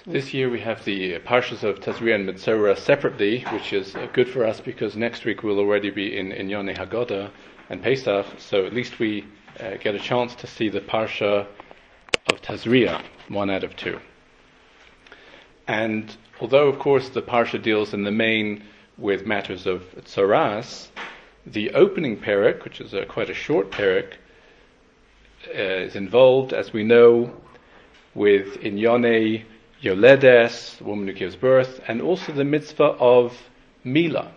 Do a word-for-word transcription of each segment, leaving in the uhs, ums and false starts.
This year we have the Parshas of Tazria and Metzora separately, which is uh, good for us because next week we'll already be in, in Yonei Haggadah and Pesach, so at least we uh, get a chance to see the Parsha of Tazria, one out of two. And although of course the Parsha deals in the main with matters of Tzoras, the opening perek, which is a, quite a short perek, uh, is involved, as we know, with in Yonei Yoledes, the woman who gives birth, and also the mitzvah of Mila.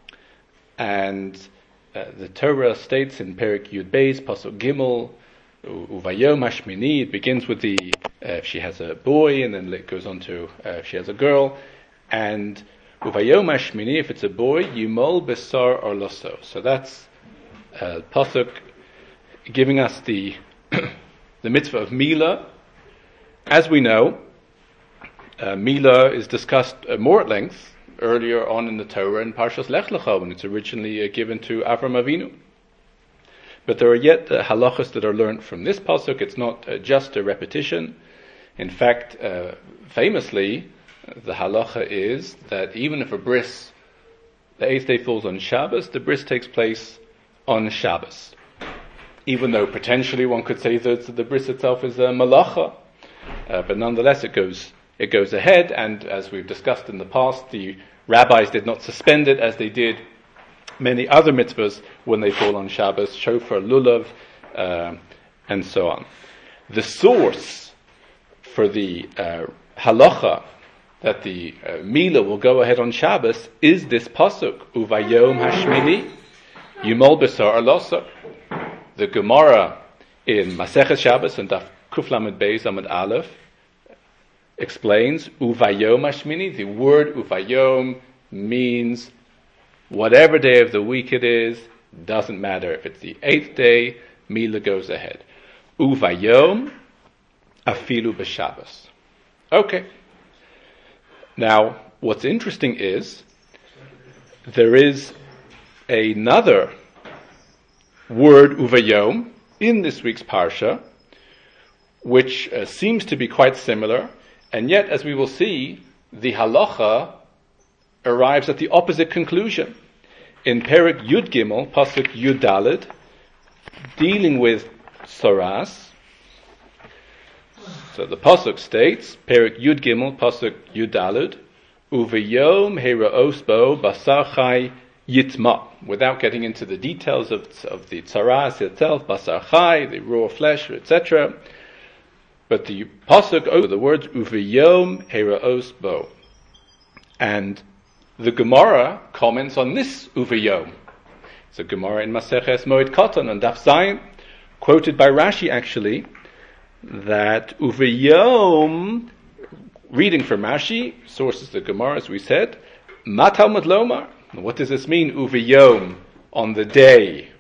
And uh, the Torah states in Perek Yud Beis, Pasuk Gimel, Uvayom Hashmini, it begins with the, uh, if she has a boy, and then it goes on to, uh, if she has a girl, and Uvayom Hashmini, if it's a boy, Yimol Besar Orloso. So that's uh, Pasuk giving us the, the mitzvah of Mila. As we know, Uh, Mila is discussed uh, more at length earlier on in the Torah in Parshas Lech Lecha, when it's originally uh, given to Avram Avinu. But there are yet uh, halachas that are learned from this pasuk. It's not uh, just a repetition. In fact, uh, famously, the halacha is that even if a bris, the eighth day falls on Shabbos, the bris takes place on Shabbos. Even though potentially one could say that the bris itself is a malacha, uh, but nonetheless it goes It goes ahead, and as we've discussed in the past, the rabbis did not suspend it as they did many other mitzvahs when they fall on Shabbos, shofar, lulav, uh, and so on. The source for the uh, halacha that the uh, Mila will go ahead on Shabbos is this pasuk, Uvayom Hashmini, Yimol Besar Arlosa. The Gemara in Masechet Shabbos and Daf Kuf Lamed Beis Amud Aleph explains Uvayom Hashmini. The word Uvayom means whatever day of the week it is, doesn't matter. If it's the eighth day, Mila goes ahead. Uvayom afilu b'Shabbos. Okay. Now, what's interesting is there is another word Uvayom in this week's Parsha, which uh, seems to be quite similar. And yet, as we will see, the halacha arrives at the opposite conclusion. In Perek Yud Gimel, Pasuk Yud Daled, dealing with Tzoras, so the Pasuk states, Perek Yud Gimel, Pasuk Yud Daled, Uvayom Heraos Bo Basar Chai Yitma. Without getting into the details of, of the Tzoras itself, Basar Chai, the raw flesh, et cetera, but the pasuk, oh, the words Uvayom Heraos Bo, and the Gemara comments on this Uvayom. It's a Gemara in Maseches Moed Katan and Daf Zayin, quoted by Rashi actually, that Uvayom, reading from Rashi, sources the Gemara as we said, Ma Talmud Lomar. What does this mean? Uvayom, on the day.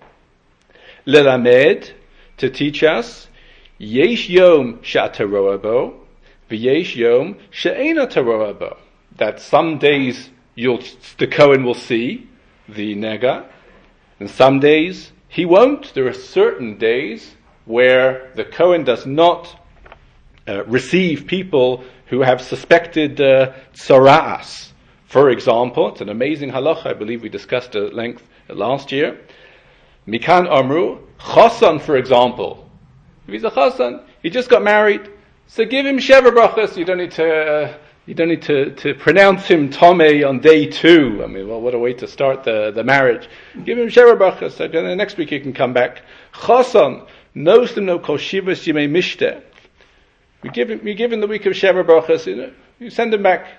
Lelamed, to teach us. Yesh yom she'ataroa bo, v'yesh yom she'ena taroa bo. That some days you'll, the Kohen will see the nega, and some days he won't. There are certain days where the Kohen does not uh, receive people who have suspected uh, tzoras. For example, it's an amazing halacha, I believe we discussed at length last year. Mikan Amru, Chosan, for example. If he's a chassan, he just got married, so give him sheva brachas. You don't need to, uh, you don't need to, to pronounce him tomei on day two. I mean, well, what a way to start the, the marriage. Give him sheva brachas. So then next week he can come back. Chassan, knows them no kol shivas yimei mishte. We give him, we give him the week of sheva brachas. You know, you send him back.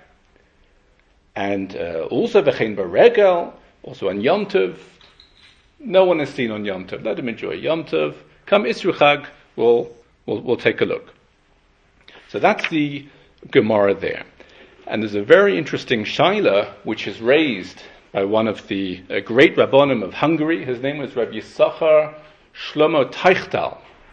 And uh, also v'chein baregel, also on Yom Tov. No one is seen on Yom Tov. Let him enjoy Yom Tov. Come Isru Chag. We'll, we'll, we'll take a look. So that's the Gemara there. And there's a very interesting shaila which is raised by one of the uh, great Rabbonim of Hungary. His name was Rabbi Yisachar Shlomo Teichtal.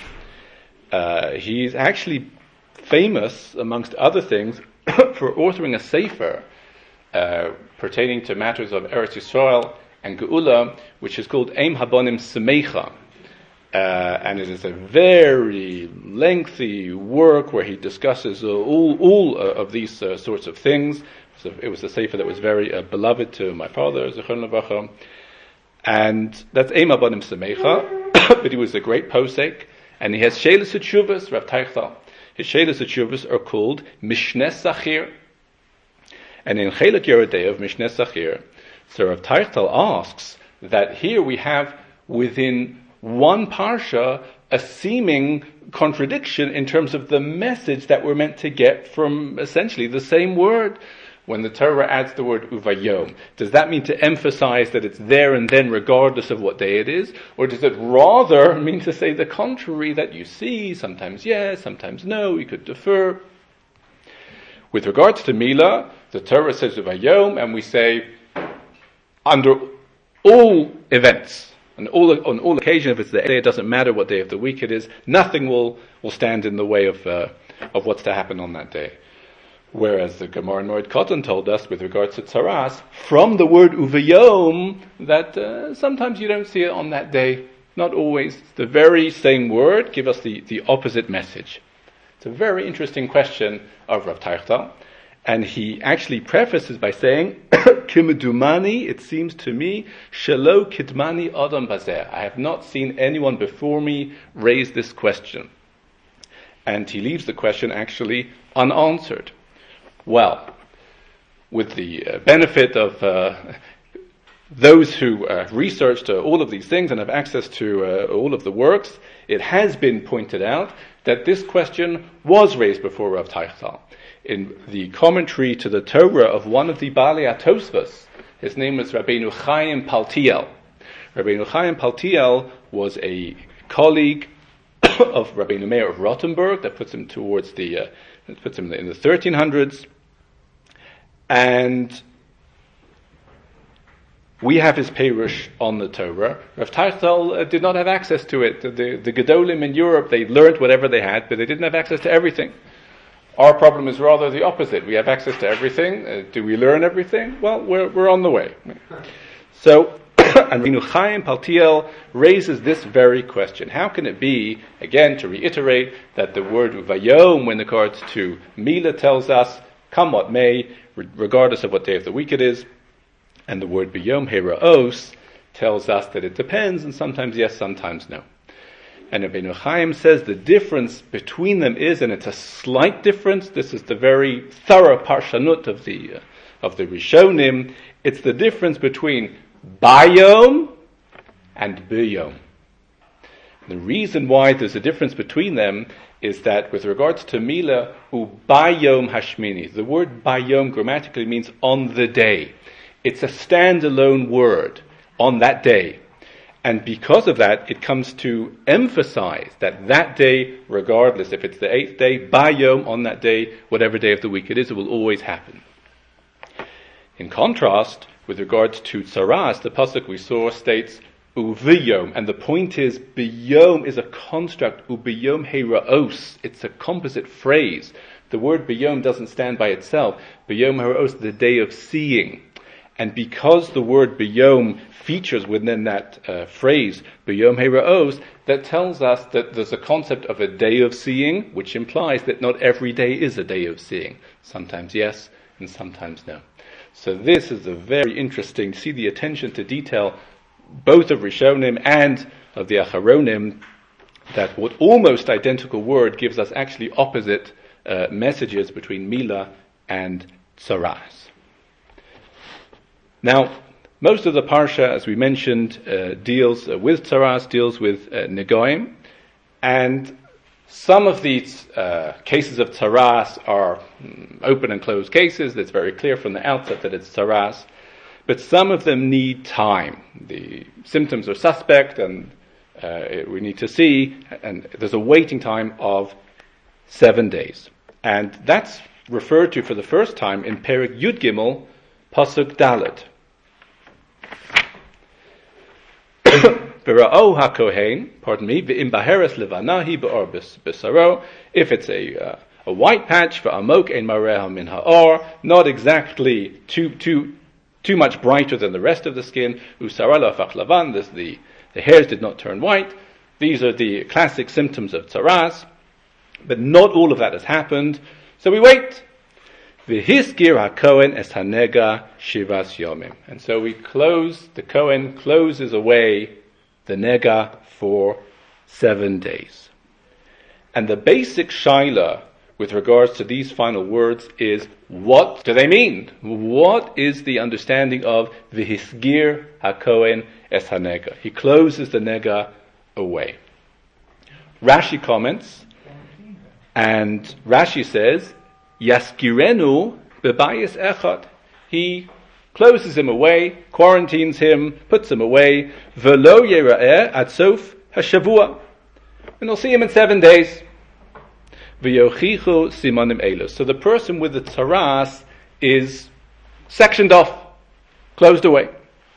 Uh, he's actually famous, amongst other things, for authoring a sefer uh, pertaining to matters of Eretz Yisrael and Geula, which is called Eim Habonim Semecha. Uh, and it is a very lengthy work where he discusses uh, all, all uh, of these uh, sorts of things. So it was a sefer that was very uh, beloved to my father, Zichron Levacha. And that's Ema Banim Samecha, but he was a great posek. And he has Sheilus Tshuvos, Rav Teichtal. His Sheilus Tshuvos are called Mishneh Sachir. And in Chelek Yerodei of Mishneh Sachir, so Rav Teichtal asks that here we have within one parsha a seeming contradiction in terms of the message that we're meant to get from essentially the same word. When the Torah adds the word uvayom, does that mean to emphasize that it's there and then regardless of what day it is? Or does it rather mean to say the contrary, that you see, sometimes yes, sometimes no, you could defer? With regards to Mila, the Torah says uvayom, and we say under all events, on all, on all occasions, if it's the day, it doesn't matter what day of the week it is, nothing will, will stand in the way of, uh, of what's to happen on that day. Whereas the Gemara in Moed Katan told us, with regards to tzaras, from the word uvayom, that uh, sometimes you don't see it on that day. Not always. The very same word give us the, the opposite message. It's a very interesting question of Rav Teichtal. And he actually prefaces by saying, Kimedumani, it seems to me, Shelo Kidmani Adam Bazer. I have not seen anyone before me raise this question. And he leaves the question actually unanswered. Well, with the uh, benefit of uh, those who uh, researched uh, all of these things and have access to uh, all of the works, it has been pointed out that this question was raised before Rav Teichtal. In the commentary to the Torah of one of the Baalei Tosfos, his name was Rabbeinu Chaim Paltiel. Rabbeinu Chaim Paltiel was a colleague of Rabbeinu Meir of Rothenburg, that puts him towards the, uh, that puts him in the thirteen hundreds. And we have his Perush on the Torah. Rav Teichtal uh, did not have access to it. The, the Gedolim in Europe, they learned whatever they had, but they didn't have access to everything. Our problem is rather the opposite. We have access to everything. Uh, do we learn everything? Well, we're we're on the way. So, and Rabbeinu Chaim Paltiel raises this very question. How can it be, again, to reiterate, that the word uvayom, when regards to Mila, tells us, come what may, regardless of what day of the week it is, and the word biyom heraos tells us that it depends, and sometimes yes, sometimes no. And Rabbeinu Chaim says the difference between them is, and it's a slight difference, this is the very thorough parshanut of the uh, of the Rishonim, it's the difference between bayom and biyom. The reason why there's a difference between them is that with regards to Mila, ubayom hashmini, the word bayom grammatically means on the day. It's a standalone word, on that day. And because of that, it comes to emphasize that that day, regardless if it's the eighth day, bayom, on that day, whatever day of the week it is, it will always happen. In contrast, with regards to tzaras, the pasuk we saw states uviyom, and the point is, biyom is a construct, ubiyom heraos, it's a composite phrase. The word biyom doesn't stand by itself. Biyom heraos, the day of seeing. And because the word biyom features within that uh, phrase, biyom heraos, that tells us that there's a concept of a day of seeing, which implies that not every day is a day of seeing. Sometimes yes, and sometimes no. So this is a very interesting, see the attention to detail, both of Rishonim and of the Acharonim, that what almost identical word gives us actually opposite uh, messages between Mila and Tzaras. Now, most of the Parsha, as we mentioned, uh, deals uh, with Tzaras, deals with uh, Negoim, and some of these uh, cases of Tzaras are mm, open and closed cases. It's very clear from the outset that it's Tzaras. But some of them need time. The symptoms are suspect, and uh, we need to see, and there's a waiting time of seven days. And that's referred to for the first time in Perek Yud Gimel, Pasuk Dalet. V'ra'o hakohen, pardon me, v'im baheres levanahi be'or b'saro, if it's a uh, a white patch, v'amok ein mareha min ha'or, not exactly too too too much brighter than the rest of the skin, usara la'fach lavan, the the hairs did not turn white, These are the classic symptoms of tzaras, but not all of that has happened, so we wait. V'hiskir ha-Kohen es hanega shivas yomim. And so we close, the Kohen closes away the nega for seven days. And the basic shaila with regards to these final words is, what do they mean? What is the understanding of v'hisgir ha-Kohen es hanega? He closes the nega away. Rashi comments, and Rashi says, Yaskirenu bebayis echad. He closes him away, quarantines him, puts him away. Velo yera'eh ad sof hashavua. And we'll see him in seven days. V'yochichu simanim elu. So the person with the tzaras is sectioned off, closed away.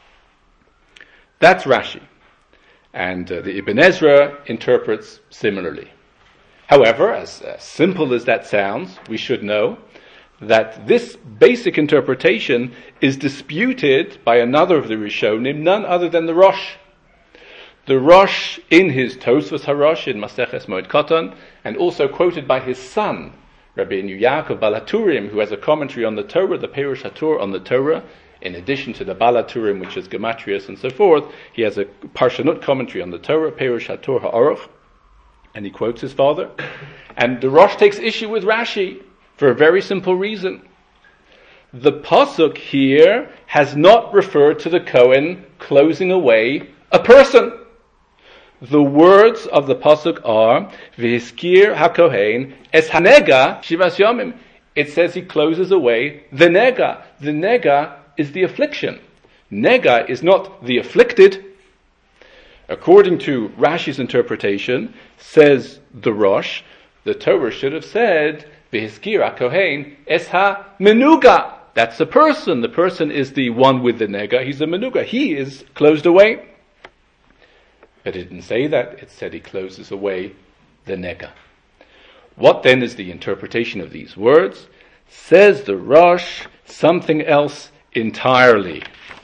That's Rashi. And uh, the Ibn Ezra interprets similarly. However, as uh, simple as that sounds, we should know that this basic interpretation is disputed by another of the Rishonim, none other than the Rosh. The Rosh, in his Tosfos HaRosh in Maseches Moed Katan, and also quoted by his son, Rabbeinu Yaakov Baal HaTurim, who has a commentary on the Torah, the Perush HaTorah on the Torah, in addition to the Baal HaTurim, which is Gematrias and so forth. He has a Parshanut commentary on the Torah, Perush HaTorah HaOruch, and he quotes his father. And the Rosh takes issue with Rashi for a very simple reason. The pasuk here has not referred to the Kohen closing away a person. The words of the pasuk are V'hiskir ha-Kohen es hanega shivas yomim. It says he closes away the nega. The nega is the affliction. Nega is not the afflicted. According to Rashi's interpretation, says the Rosh, the Torah should have said, V'hiskir ha-Kohen es ha-menuga. That's the person. The person is the one with the nega. He's the menuga. He is closed away. But it didn't say that. It said he closes away the nega. What then is the interpretation of these words? Says the Rosh, something else entirely.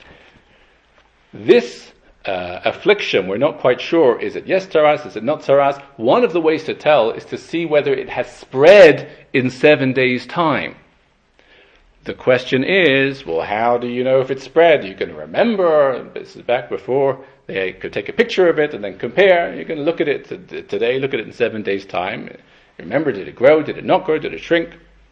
This uh, affliction, we're not quite sure, is it yes tzaras, is it not tzaras? One of the ways to tell is to see whether it has spread in seven days' time. The question is, well, how do you know if it's spread? You can remember, this is back before they could take a picture of it and then compare. You can look at it today, look at it in seven days' time. Remember, did it grow, did it not grow, did it shrink?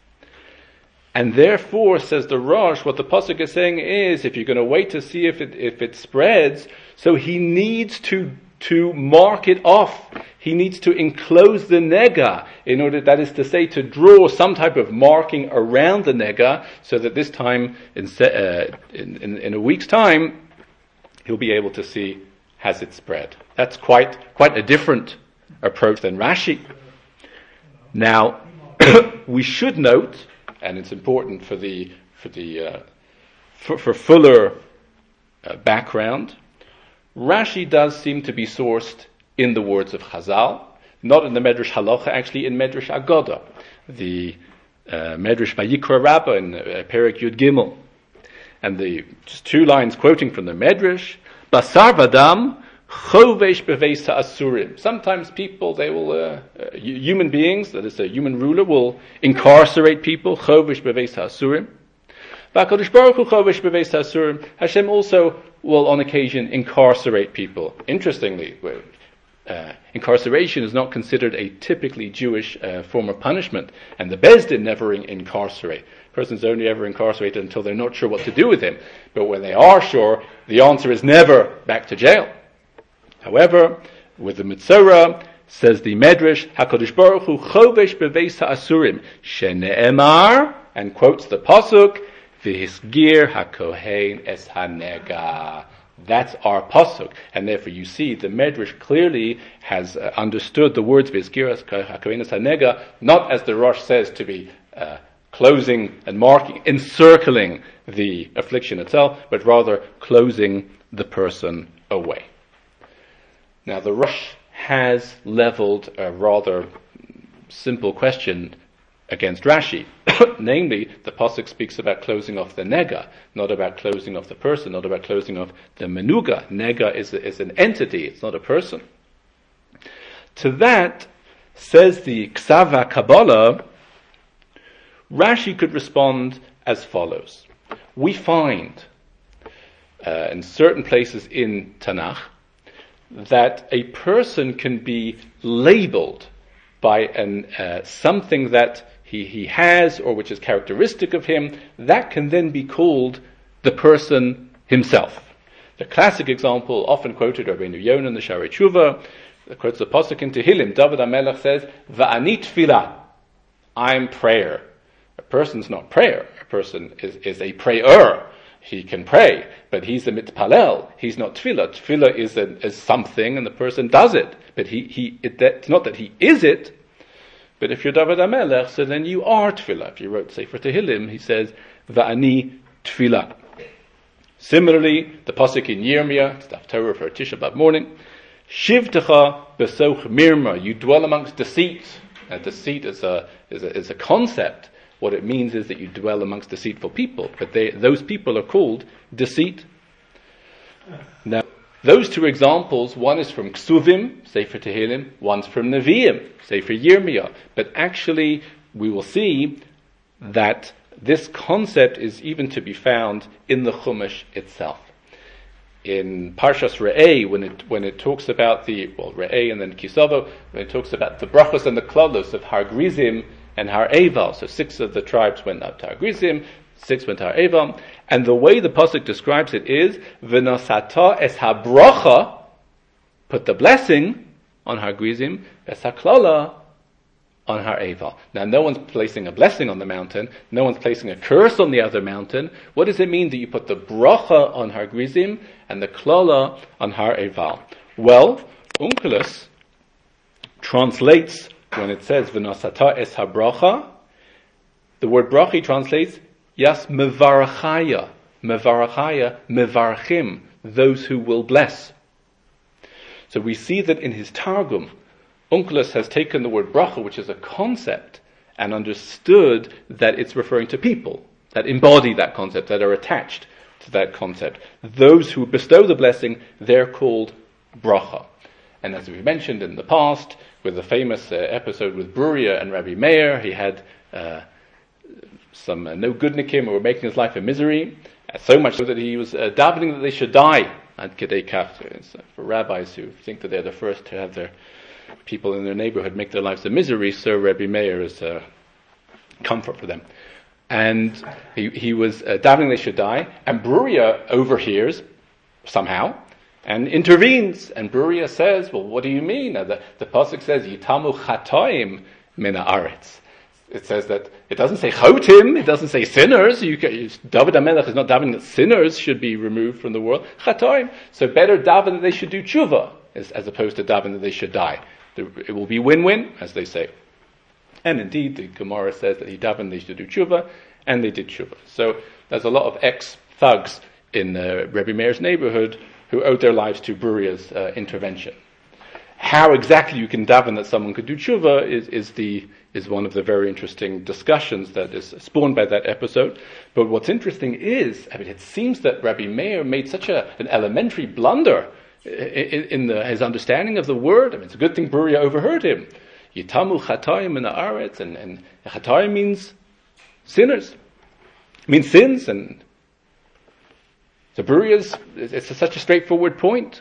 And therefore, says the Rosh, what the pasuk is saying is, if you're going to wait to see if it if it spreads, so he needs to to mark it off. He needs to enclose the nega in order, that is to say, to draw some type of marking around the nega, so that this time, in uh, in, in, in a week's time, he'll be able to see, has it spread. That's quite quite a different approach than Rashi. Now, we should note, and it's important for the for the uh, for, for fuller uh, background, Rashi does seem to be sourced in the words of Chazal, not in the Medrash Halacha, actually in Medrash Agoda, the uh, Medrash Vayikra Rabbah in uh, Perek Yud Gimel, and the just two lines quoting from the Medrash: Basar Vadam Chovesh Beveis Ha'asurim. Sometimes people, they will, uh, uh, human beings, that is a human ruler, will incarcerate people. Chovesh Beveis Ha'asurim. V'HaKadosh Baruch Hu Chovesh Beveis Ha'asurim. Hashem also will, on occasion, incarcerate people. Interestingly, uh, incarceration is not considered a typically Jewish uh, form of punishment, and the Beis Din never in- incarcerate. A person's only ever incarcerated until they're not sure what to do with him. But when they are sure, the answer is never back to jail. However, with the Mitzorah, says the Medrash, HaKadosh Baruch Hu Chovesh Beveis Ha'asurim, Shene'emar, and quotes the Pasuk, V'hisgir HaKohen Es HaNega. That's our Pasuk. And therefore you see, the Medrash clearly has uh, understood the words V'hisgir HaKohen Es HaNega, not as the Rosh says, to be uh, closing and marking, encircling the affliction itself, but rather closing the person away. Now, the Rosh has leveled a rather simple question against Rashi. Namely, the pasuk speaks about closing off the nega, not about closing off the person, not about closing off the menuga. Nega is, is an entity, it's not a person. To that, says the Ksava Kabbalah, Rashi could respond as follows. We find uh, in certain places in Tanakh that a person can be labeled by an, uh, something that he, he has or which is characteristic of him, that can then be called the person himself. The classic example, often quoted, Rabbeinu Yonah in the Sha'arei Tshuva, quotes the Pasuk in Tehillim. David HaMelech says, Va'ani tefillah, I'm prayer. A person's not prayer. A person is, is a prayer. He can pray, but he's a mitpalel. He's not tefillah. Tefillah is, a, is something, and the person does it. But he, he it, it's not that he is it. But if you're David HaMelech, so then you are tefillah. If you wrote Sefer Tehillim, he says, Va'ani tefillah. Similarly, the pasuk in Yirmiyah, it's the Torah for Tisha B'Av morning, Shivtecha besoch mirma, you dwell amongst deceit. And deceit is a, is a is a concept. What it means is that you dwell amongst deceitful people. But they, those people are called deceit. Now, those two examples, one is from Ksuvim, Sefer Tehillim, one's from Nevi'im, Sefer Yirmiyah. But actually, we will see that this concept is even to be found in the Chumash itself. In Parshas Re'eh, when it when it talks about the, well, Re'eh and then Kisavo, when it talks about the brachos and the klalos of Har Grizim and Har Eval. So six of the tribes went up to Har Grizim, six went to Har Eval. And the way the pasuk describes it is, V'nosata es ha-bracha, put the blessing on Har Grizim, es ha-klala on Har Eval. Now, no one's placing a blessing on the mountain. No one's placing a curse on the other mountain. What does it mean that you put the bracha on Har Grizim and the klala on Har Eval? Well, Onkelos translates, when it says, V'nosata es ha-bracha, the word bracha translates, Yas mevarachaya, mevarachaya, mevarchim, those who will bless. So we see that in his Targum, Onkelos has taken the word bracha, which is a concept, and understood that it's referring to people that embody that concept, that are attached to that concept. Those who bestow the blessing, they're called bracha. And as we mentioned in the past, with the famous uh, episode with Bruria and Rabbi Meir, he had uh, some uh, no goodnikim who were making his life a misery, uh, so much so that he was uh, davening that they should die. Ad kedei kach, uh, for rabbis who think that they're the first to have their people in their neighborhood make their lives a misery, so Rabbi Meir is a comfort for them. And he, he was uh, davening they should die, and Bruria overhears somehow and intervenes. And Bruria says, well, what do you mean? Uh, the, the pasuk says, Yitamu chatoim min haaretz. It says that, it doesn't say chotim, it doesn't say sinners. You can, David HaMelech is not davening that sinners should be removed from the world. Chatoim. So better daven that they should do tshuva, as, as opposed to daven that they should die. It will be win-win, as they say. And indeed, the Gemara says that he davened they should do tshuva, and they did tshuva. So there's a lot of ex-thugs in uh, Rebbe Meir's neighborhood who owed their lives to Bruria's uh, intervention. How exactly you can daven that someone could do tshuva is, is the is one of the very interesting discussions that is spawned by that episode. But what's interesting is, I mean, it seems that Rabbi Meir made such a, an elementary blunder in, in the, his understanding of the word. I mean, it's a good thing Bruria overheard him. Yitamu chatayim in the aretz, and, and chatayim means sinners. It means sins, and so Bruria's, it's a, such a straightforward point.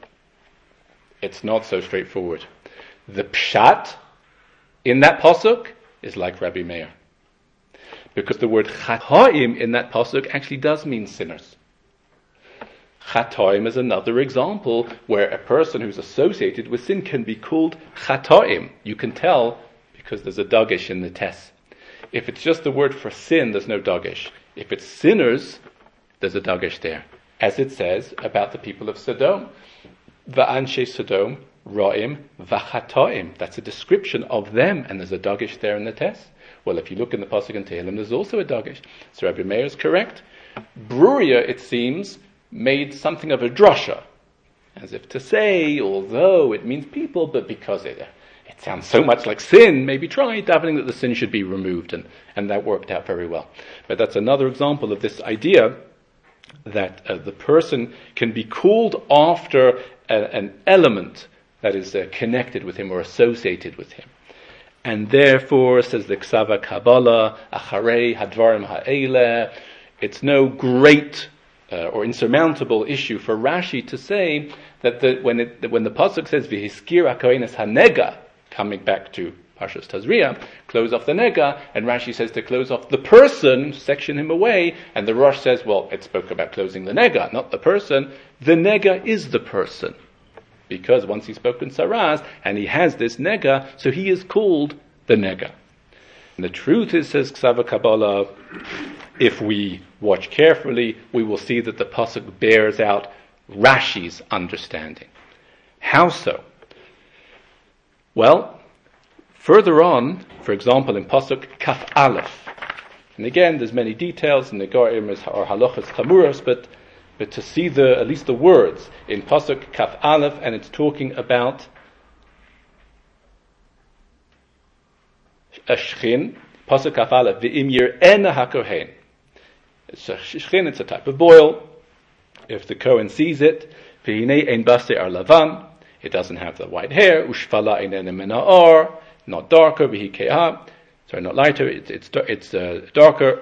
It's not so straightforward. The pshat in that pasuk is like Rabbi Meir, because the word chatayim in that pasuk actually does mean sinners. Chatayim is another example where a person who's associated with sin can be called chatayim. You can tell because there's a dagesh in the tes. If it's just the word for sin, there's no dagesh. If it's sinners, there's a dagesh there, as it says about the people of Sodom. Va'anshe Sodom ra'im v'chatoim. That's a description of them, and there's a dagesh there in the tes. Well, if you look in the pasuk in Tehillim, there's also a dagesh. So Rabbi Meir is correct. Bruria, it seems, made something of a drasha, as if to say, although it means people, but because it it sounds so much like sin, maybe try davening that the sin should be removed, and, and that worked out very well. But that's another example of this idea that uh, the person can be called after a, an element that is uh, connected with him or associated with him. And therefore, says the Ksava Kabbalah, Acharei Hadvarim Ha'ele, it's no great uh, or insurmountable issue for Rashi to say that the, when, it, that when the pasuk says V'hiskir HaKohenes HaNega, coming back to Parshas Tazria, close off the nega, and Rashi says to close off the person, section him away, and the Rosh says, well, it spoke about closing the nega, not the person. The nega is the person, because once he's spoken saras, and he has this nega, so he is called the nega. And the truth is, says Ksava Kabbalah, if we watch carefully, we will see that the pasuk bears out Rashi's understanding. How so? Well, further on, for example, in Pasuk Kaf Aleph, and again, there's many details in the Gorim or Halachas Chamuras, but but to see the at least the words in Pasuk Kaf Aleph, and it's talking about a shchin. Pasuk Kaf Aleph, V'im yir'ena hakohen. It's a shchin. It's a type of boil. If the Kohen sees it, V'hinei ein basei ar lavan. It doesn't have the white hair. Ushfala einene mena'or. Not darker, v'hikeha, sorry, not lighter, it's it's, it's uh, darker,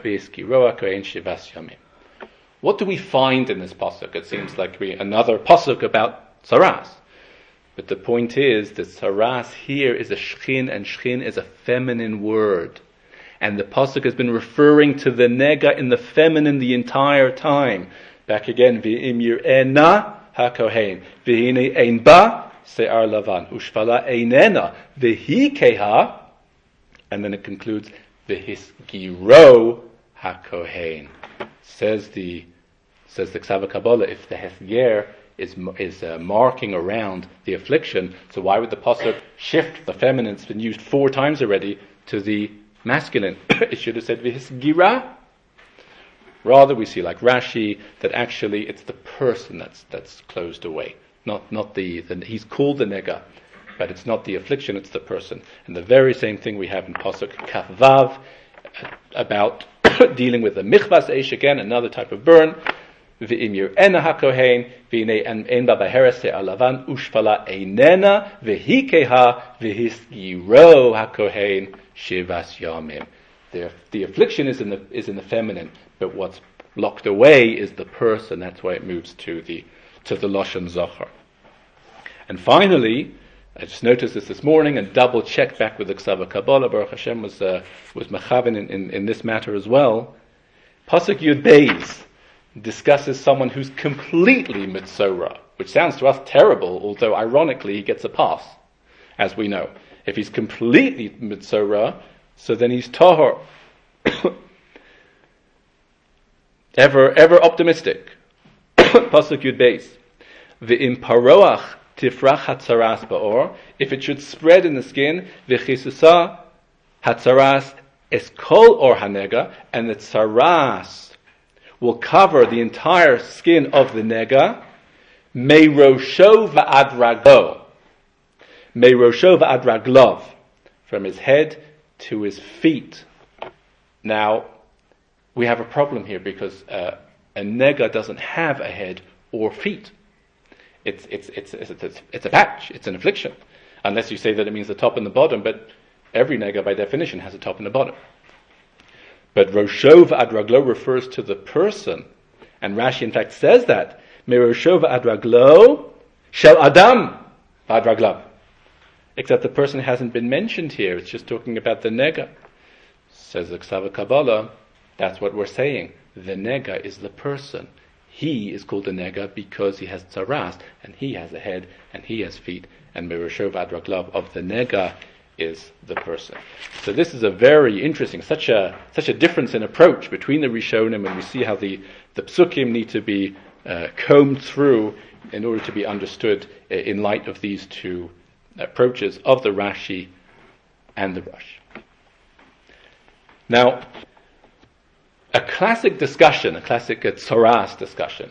What do we find in this pasuk? It seems like we, another pasuk about saras. But the point is that saras here is a shchin, and shchin is a feminine word. And the pasuk has been referring to the nega in the feminine the entire time. Back again, v'im yir'ena hakohen, v'hine ein ba, Se'ar Lavan, Ushfala Einena, V'hikeha, and then it concludes, V'hisgiro HaKohen. Says the, says the Ksava Kabbalah, if the Hesger is, is uh, marking around the affliction, so why would the Pasuk shift the feminine? It's been used four times already to the masculine. It should have said V'hisgira. Rather, we see like Rashi, that actually it's the person that's, that's closed away. Not, not the, the, he's called the nega, but it's not the affliction, it's the person. And the very same thing we have in Pasuk Kaf Vav, about dealing with the Michvas Eish again, another type of burn. V'im yir'ena hakohen, v'inei ein ba b'heres se'ar lavan, ushfala einena, v'hikeha, v'hisgiro hakohen, shivas yamim. The, the affliction is in the, is in the feminine, but what's locked away is the person. That's why it moves to the, to the Lashon Zachar. And finally, I just noticed this this morning and double checked back with the Ksava Kabbalah. Baruch Hashem was uh, was mechaven in, in, in this matter as well. Pasuk Yud Beis discusses someone who's completely mitzora, which sounds to us terrible, although ironically he gets a pass, as we know. If he's completely mitzora, so then he's tahor. ever ever optimistic. Pasuk Yud Beis. V'im paroach tifrach hatzaras ba'or. If it should spread in the skin, v'chisusa hatzaras eskol or hanega, and the tzaras will cover the entire skin of the nega. Meirosho v'ad raglo. Meirosho v'ad raglov. From his head to his feet. Now, we have a problem here because uh, a nega doesn't have a head or feet. It's it's it's it's it's, it's a patch. It's an affliction, unless you say that it means the top and the bottom. But every nega, by definition, has a top and a bottom. But Roshov ad raglo refers to the person, and Rashi in fact says that Meroshov ad raglo shel adam ad raglav. Except the person hasn't been mentioned here. It's just talking about the nega. Says the Ksava Kabbalah. That's what we're saying. The nega is the person. He is called a nega because he has tzaras, and he has a head, and he has feet, and Meroshov ad raglav of the nega is the person. So this is a very interesting, such a such a difference in approach between the Rishonim, and we see how the, the psukim need to be uh, combed through in order to be understood uh, in light of these two approaches of the Rashi and the Rosh. Now, a classic discussion, a classic uh, Tzoras discussion,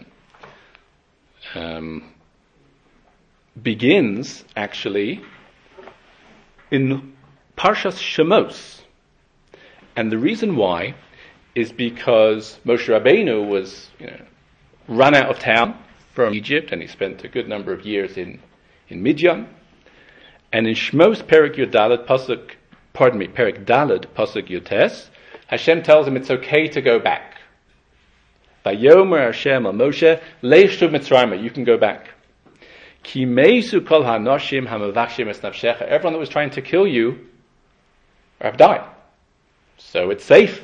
um, begins actually in Parshas Shemos. And the reason why is because Moshe Rabbeinu was, you know, run out of town from Egypt, and he spent a good number of years in, in Midian. And in Shmos Perek Yud Pasuk, pardon me, Perek Daled Pasuk Yutes, Hashem tells him it's okay to go back. Vayomer Hashem al Moshe, Leich Shuv Mitzrayim, you can go back. Ki meisu kol hanoshim hamavachshim es nafshecha. Everyone that was trying to kill you have died. So it's safe.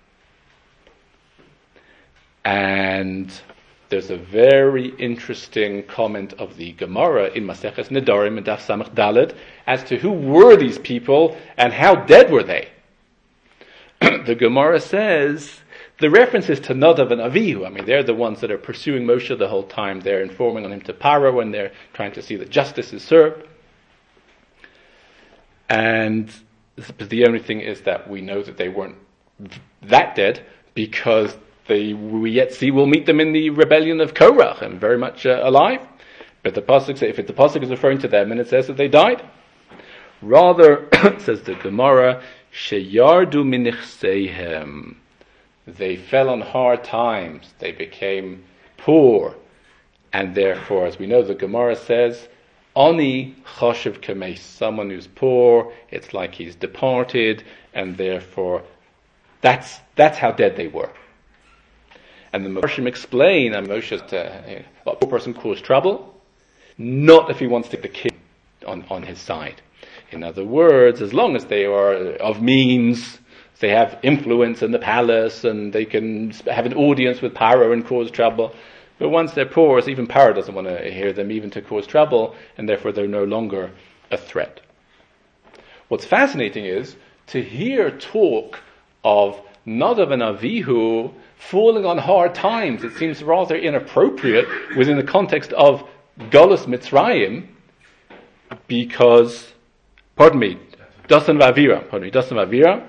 And there's a very interesting comment of the Gemara in Maseches Nedarim and Daf Samach Daled as to who were these people and how dead were they. The Gemara says the reference is to Nadav and Avihu. I mean, they're the ones that are pursuing Moshe the whole time. They're informing on him to Paro, and they're trying to see that justice is served. And the only thing is that we know that they weren't that dead, because they, we yet see we'll meet them in the rebellion of Korach, and very much uh, alive. But the pasuk, if it, the pasuk is referring to them, and it says that they died, rather says the Gemara, sheyardu minichseihem. They fell on hard times. They became poor, and therefore, as we know, the Gemara says, Ani choshev kameis. Someone who's poor, it's like he's departed, and therefore, that's that's how dead they were. And the Moshe explain, and Moshe said, uh, a poor person caused trouble, not if he wants to get the king on, on his side. In other words, as long as they are of means, they have influence in the palace, and they can have an audience with Paro and cause trouble. But once they're poor, even Paro doesn't want to hear them even to cause trouble, and therefore they're no longer a threat. What's fascinating is to hear talk of Nadav and Avihu falling on hard times. It seems rather inappropriate within the context of Golus Mitzrayim, because, pardon me, Dasan Vavira, pardon me, Dasan Vavira,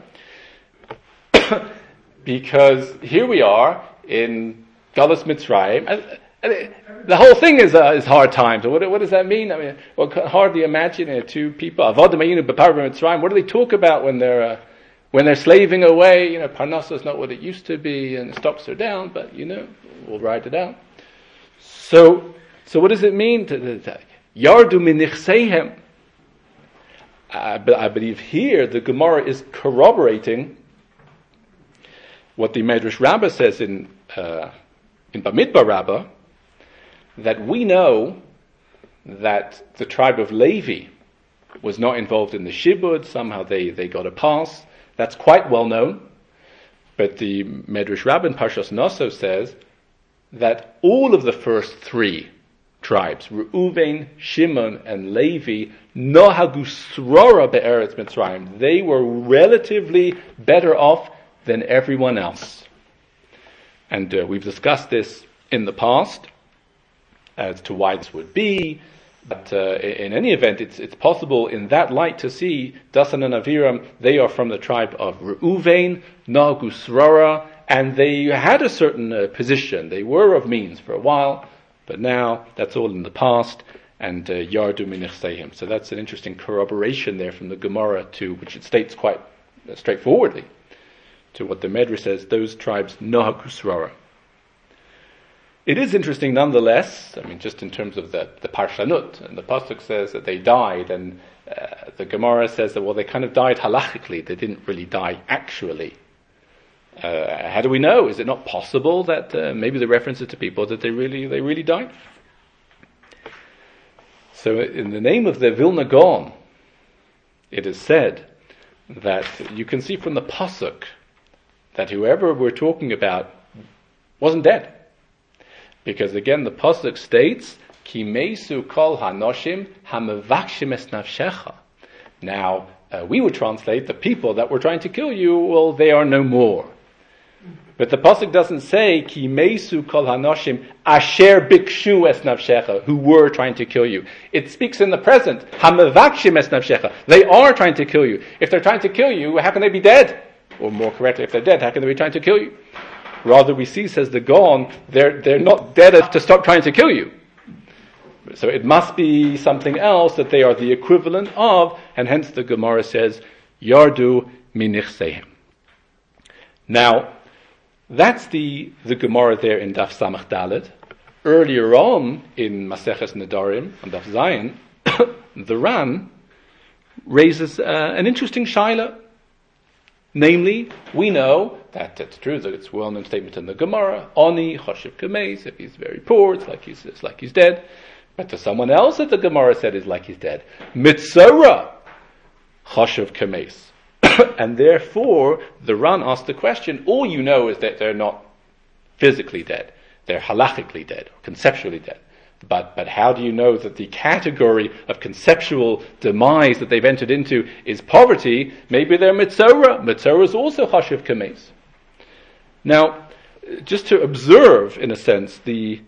because here we are in Galus Mitzrayim, and, and the whole thing is uh, is hard times. What, what does that mean? I mean, well, can hardly imagine uh, two people. Avodim Ayinu B'Parva Mitzrayim. What do they talk about when they're uh, when they're slaving away? You know, Parnasa is not what it used to be, and stocks are down. But you know, we'll ride it out. So, so what does it mean to Yardu Minichseihem? I believe here the Gemara is corroborating what the Medrash Rabbah says in uh, in Bamidbar Rabbah, that we know that the tribe of Levi was not involved in the Shibud. Somehow they, they got a pass. That's quite well known. But the Medrash Rabbah in Parshas Naso says that all of the first three tribes, Reuven, Shimon, and Levi, nohagu srora be'eretz Mitzrayim, they were relatively better off than everyone else. And uh, we've discussed this in the past as to why this would be. But uh, in any event, it's it's possible in that light to see Dasan and Aviram, they are from the tribe of Reuven, Nagu Srora, and they had a certain uh, position. They were of means for a while, but now that's all in the past, and uh, Yardu Minichseihem. So that's an interesting corroboration there from the Gemara, to which it states quite uh, straightforwardly to what the Medrash says, those tribes Nohaku Srora. It is interesting nonetheless, I mean, just in terms of the, the Parshanut, and the Pasuk says that they died, and uh, the Gemara says that, well, they kind of died halachically, they didn't really die actually. Uh, how do we know? Is it not possible that uh, maybe the reference is to people that they really they really died? So in the name of the Vilna Gaon, it is said that you can see from the Pasuk that whoever we're talking about wasn't dead. Because again, the Pasuk states, Ki meisu kol hanoshim hamavakshim es nafshecha. Now, uh, we would translate, the people that were trying to kill you, well, they are no more. But the Pasuk doesn't say, Ki meisu kol hanoshim asher bikshu es nafshecha, who were trying to kill you. It speaks in the present, hamavakshim es nafshecha. They are trying to kill you. If they're trying to kill you, how can they be dead? Or more correctly, if they're dead, how can they be trying to kill you? Rather, we see, says the Gaon, they're, they're not dead enough to stop trying to kill you. So it must be something else that they are the equivalent of, and hence the Gemara says, Yardu minichseihem. Now, that's the, the Gemara there in Daf Samach Daled. Earlier on, in Maseches Nedarim, on Daf Zayin, the Ran raises uh, an interesting shaila. Namely, we know that it's true that it's a well-known statement in the Gemara, Oni choshev kameis, if he's very poor, it's like he's, it's like he's dead. But to someone else that the Gemara said is like he's dead, Mitzora choshev kameis. And therefore, the Ran asked the question, all you know is that they're not physically dead. They're halachically dead, or conceptually dead. But but how do you know that the category of conceptual demise that they've entered into is poverty? Maybe they're Mitzora. Mitzora is also choshev kameis. Now, just to observe, in a sense, the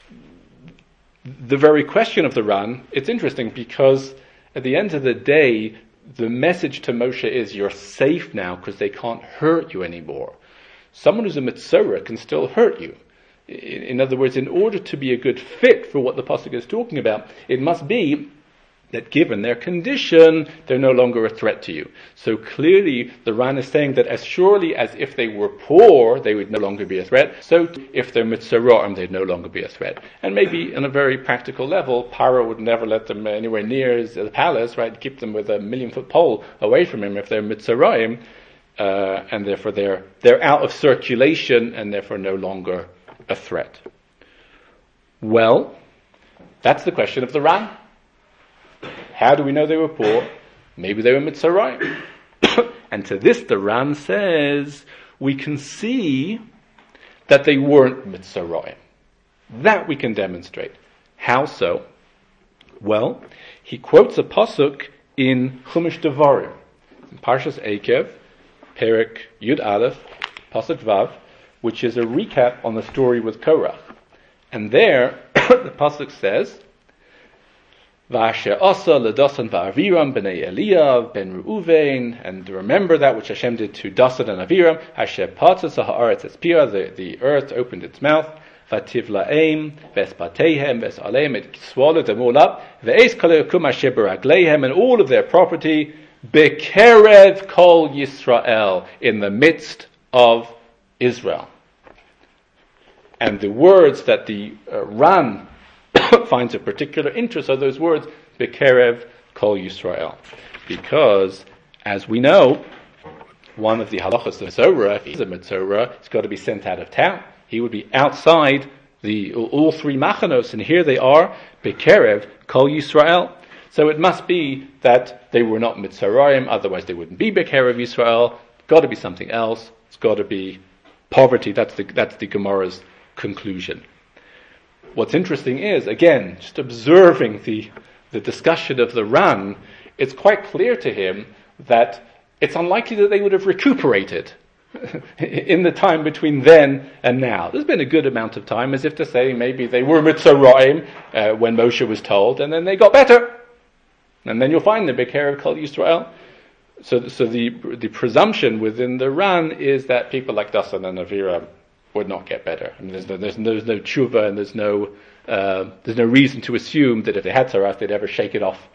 the very question of the Ran, it's interesting because at the end of the day, the message to Moshe is you're safe now because they can't hurt you anymore. Someone who's a Mitzora can still hurt you. In, in other words, in order to be a good fit for what the Pasuk is talking about, it must be that given their condition, they're no longer a threat to you. So clearly, the Ran is saying that as surely as if they were poor, they would no longer be a threat, so if they're Mitzoraim, they'd no longer be a threat. And maybe on a very practical level, Paro would never let them anywhere near the palace, right? Keep them with a million-foot pole away from him if they're Mitzoraim, uh, and therefore they're, they're out of circulation and therefore no longer a threat. Well, that's the question of the Ran. How do we know they were poor? Maybe they were Mitzrayim. And to this the Ran says, we can see that they weren't Mitzrayim. That we can demonstrate. How so? Well, he quotes a pasuk in Chumash Devarim, in Parshas Eikev, Perek Yud Aleph, Pasuk Vav, which is a recap on the story with Korach. And there, the pasuk says, V'asher asa ledasan v'aviram b'nei Eliyav ben Reuven, and remember that which Hashem did to Dasan and Aviram. Asher patzas ha'aretz espira, the the earth opened its mouth. V'tiv la'em v'espateihem v'esaleim, it swallowed them all up. V'eis kalekum asher baragleihem, and all of their property bekerev kol Yisrael, in the midst of Israel. And the words that the uh, Ran finds a particular interest are those words, Bekerev Kol Yisrael. Because, as we know, one of the halachas of Mitzorah, if he's a Mitzorah, he's got to be sent out of town. He would be outside the all three machanos, and here they are, Bekerev Kol Yisrael. So it must be that they were not Mitzorahim, otherwise they wouldn't be Bekerev Yisrael. It's got to be something else. It's got to be poverty. That's the that's the Gemara's conclusion. What's interesting is, again, just observing the the discussion of the Ran, it's quite clear to him that it's unlikely that they would have recuperated in the time between then and now. There's been a good amount of time, as if to say maybe they were Mitzrayim uh, when Moshe was told, and then they got better. And then you'll find the Bekerev Kol Yisrael. So, so the the presumption within the Ran is that people like Dasan and Aviram would not get better. I mean, there's no, there's no, there's no tshuva, and there's no, uh, there's no reason to assume that if they had tzaras, they'd ever shake it off.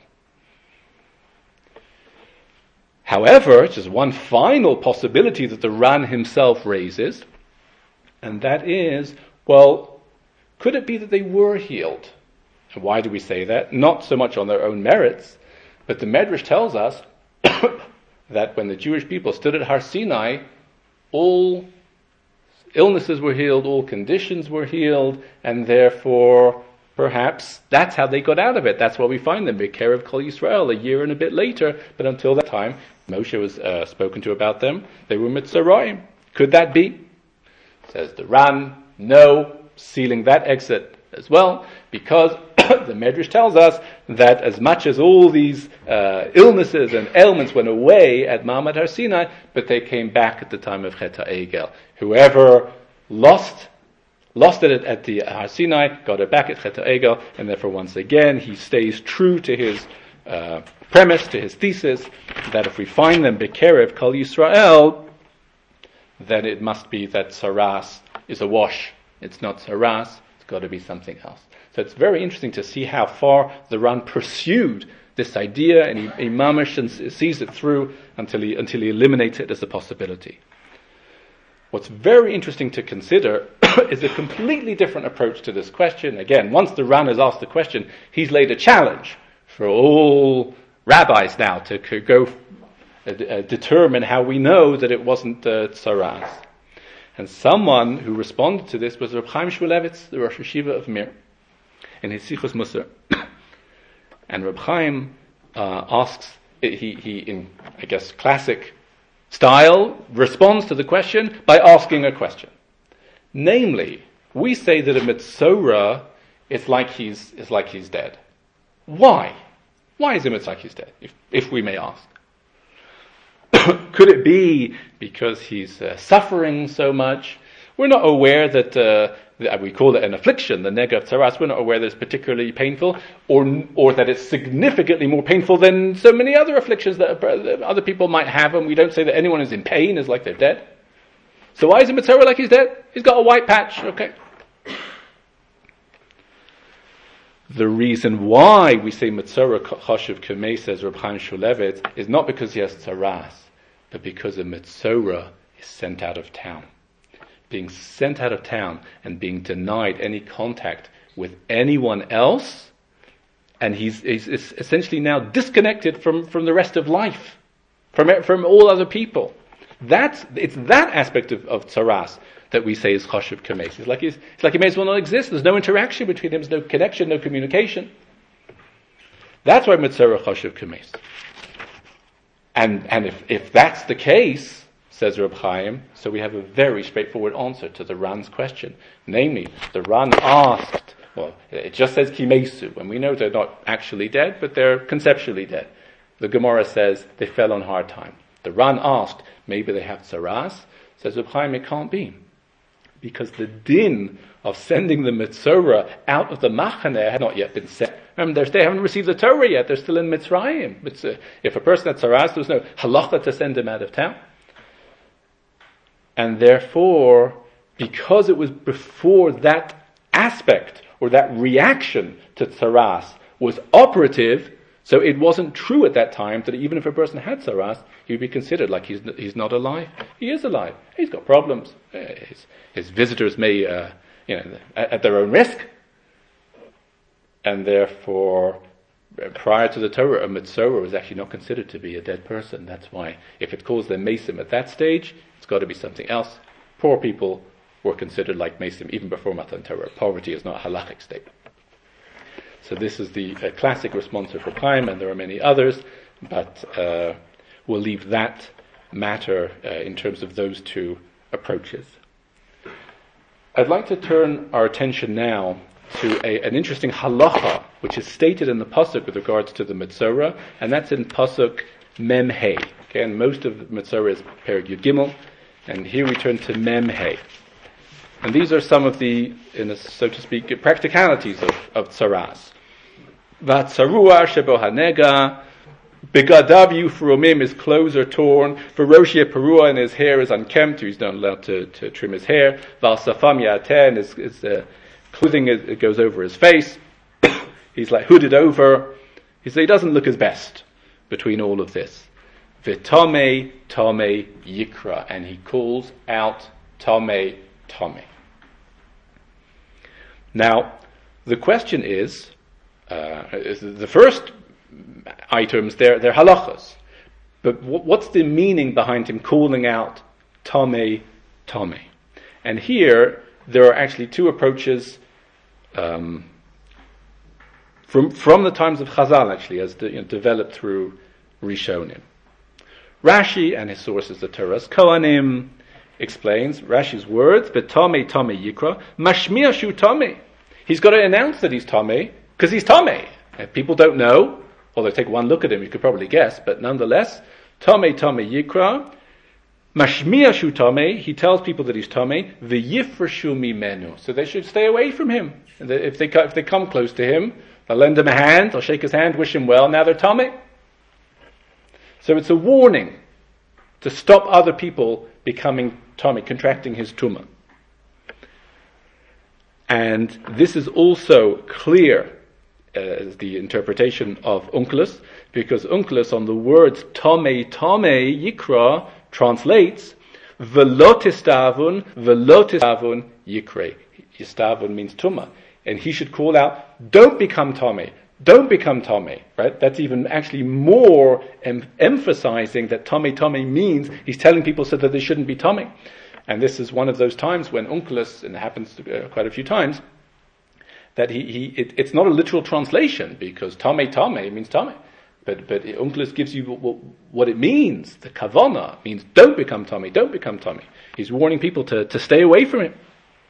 However, just one final possibility that the Ran himself raises, and that is, well, could it be that they were healed? And why do we say that? Not so much on their own merits, but the Medrash tells us that when the Jewish people stood at Har Sinai, all illnesses were healed, all conditions were healed, and therefore, perhaps, that's how they got out of it. That's why we find them, Bekerev Kol Yisrael, a year and a bit later, but until that time, Moshe was uh, spoken to about them, they were Mitzrayim. Could that be? Says the Ran, no, sealing that exit as well, because the Medrash tells us that as much as all these uh, illnesses and ailments went away at Ma'amad Har Sinai, but they came back at the time of Chet HaEgel. Whoever lost lost it at the Har Sinai got it back at Chet HaEgel, and therefore once again he stays true to his uh, premise, to his thesis, that if we find them Bekerev Kol Yisrael, then it must be that Saras is a wash. It's not Saras, it's got to be something else. So it's very interesting to see how far the Ran pursued this idea, and he, he mamish and sees it through until he until he eliminates it as a possibility. What's very interesting to consider is a completely different approach to this question. Again, once the Ran has asked the question, he's laid a challenge for all rabbis now to go uh, uh, determine how we know that it wasn't uh, tsaras. And someone who responded to this was Reb Chaim Shmulevitz, the Rosh Yeshiva of Mir, in his Sichos Musar. And Reb Chaim uh, asks, he, he, in, I guess, classic style, responds to the question by asking a question. Namely, we say that a Metzora is like he's, is like he's dead. Why? Why is a Metzora like he's dead, if, if we may ask? Could it be because he's uh, suffering so much? We're not aware that, uh, that we call it an affliction, the nega of tsaras. We're not aware that it's particularly painful, or or that it's significantly more painful than so many other afflictions that, uh, that other people might have, and we don't say that anyone is in pain as like they're dead. So why is a Metzora like he's dead? He's got a white patch, okay. The reason why we say Metzora chashuv k'mei, says Reb Chaim Shmulevitz, is not because he has tsaras, but because a Metzora is sent out of town. Being sent out of town and being denied any contact with anyone else, and he's, he's essentially now disconnected from, from the rest of life, from from all other people. That's it's that aspect of, of tsaras that we say is chashuv k'mei. It's like he's, it's like he may as well not exist. There's no interaction between them. There's no connection, no communication. That's why Metzora chashuv k'mei. And and if, if that's the case, says Reb Chaim, so we have a very straightforward answer to the Ran's question. Namely, the Ran asked, well, it just says kimesu, and we know they're not actually dead, but they're conceptually dead. The Gemara says they fell on hard time. The Ran asked, maybe they have tsaras. Says Reb Chaim, it can't be. Because the din of sending the Metzora out of the Machaneh had not yet been set. Remember, they haven't received the Torah yet. They're still in Mitzrayim. It's a, if a person had tsaras, there's no halacha to send him out of town. And therefore, because it was before that aspect or that reaction to tsaras was operative, so it wasn't true at that time that even if a person had tsaras, he would be considered like he's he's not alive. He is alive. He's got problems. His, his visitors may, uh, you know, at, at their own risk. And therefore, prior to the Torah, a Metzora was actually not considered to be a dead person. That's why, if it calls them Mesim at that stage, it's got to be something else. Poor people were considered like Mesim even before Matan Torah. Poverty is not a halachic state. So this is the uh, classic response of Reb Chaim, and there are many others, but uh, we'll leave that matter uh, in terms of those two approaches. I'd like to turn our attention now to a, an interesting halacha, which is stated in the pasuk with regards to the Metzora, and that's in pasuk Mem Hey. Okay, and most of the Metzora is Perek Yud Gimel, and here we turn to Mem Hey. And these are some of the, in a, so to speak, practicalities of, of tsaras. Vatzarua shebo hanega, begadav yufrumim, his clothes are torn. Veroshia perua, and his hair is unkempt. He's not allowed to, to trim his hair. Valsafam yaten, his, his uh, clothing is, it goes over his face. He's like hooded over. He says he doesn't look his best between all of this. V'tamei tamei yikra, and he calls out tamei tamei. Now, the question is, uh, is the first items, they're, they're halachas. But w- what's the meaning behind him calling out tamei tamei? And here, there are actually two approaches um, from from the times of Chazal, actually, as de, you know, developed through Rishonim. Rashi and his sources, the Toras Kohanim, explains Rashi's words, "B'tamei tamei yikra, mashmiya shu tamei." He's got to announce that he's tamei because he's tamei. If people don't know, although take one look at him, you could probably guess, but nonetheless, tamei tamei yikra, mashmiya shu tamei. He tells people that he's tamei. V'yifreshu mimenu, so they should stay away from him. If they if they come close to him, they'll lend him a hand, they'll shake his hand, wish him well. Now they're tamei. So it's a warning to stop other people becoming tamei, contracting his tumah. And this is also clear uh, as the interpretation of Onkelos, because Onkelos on the words tamei tamei yikra translates v'lo tistavun v'lo tistavun yikre. Yistavun means tumah, and he should call out, don't become tamei, don't become Tomei, right? That's even actually more em- emphasizing that Tomei Tomei means he's telling people so that they shouldn't be Tomei. And this is one of those times when Onkelos, and it happens to, uh, quite a few times, that he, he it, it's not a literal translation, because Tomei Tomei means Tomei. But but Onkelos gives you what, what it means. The Kavana means don't become Tomei, don't become Tomei. He's warning people to, to stay away from it.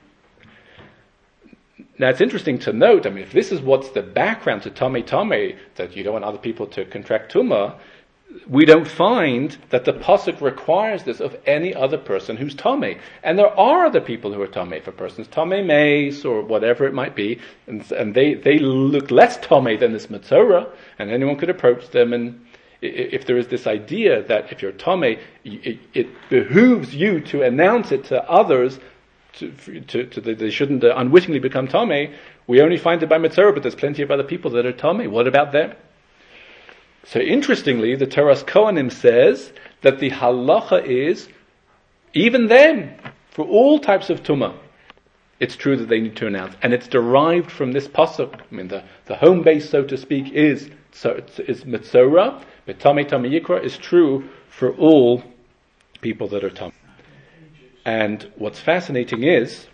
Now it's interesting to note, I mean, if this is what's the background to Tomei Tomei, that you don't want other people to contract Tumah, we don't find that the Pasuk requires this of any other person who's Tomei. And there are other people who are Tomei. For persons Tomei Meis, or whatever it might be, and, and they, they look less Tomei than this Metzora, and anyone could approach them. And if there is this idea that if you're Tomei, it, it behooves you to announce it to others, To, to, to the, they shouldn't uh, unwittingly become Tomei, we only find it by Metzora, but there's plenty of other people that are Tomei. What about them? So interestingly, the Toras Kohanim says that the halacha is, even then, for all types of Tumah, it's true that they need to announce. And it's derived from this pasuk. I mean, the, the home base, so to speak, is, so, is Metzora, but Tomei Tomei Yikra is true for all people that are Tomei. And what's fascinating is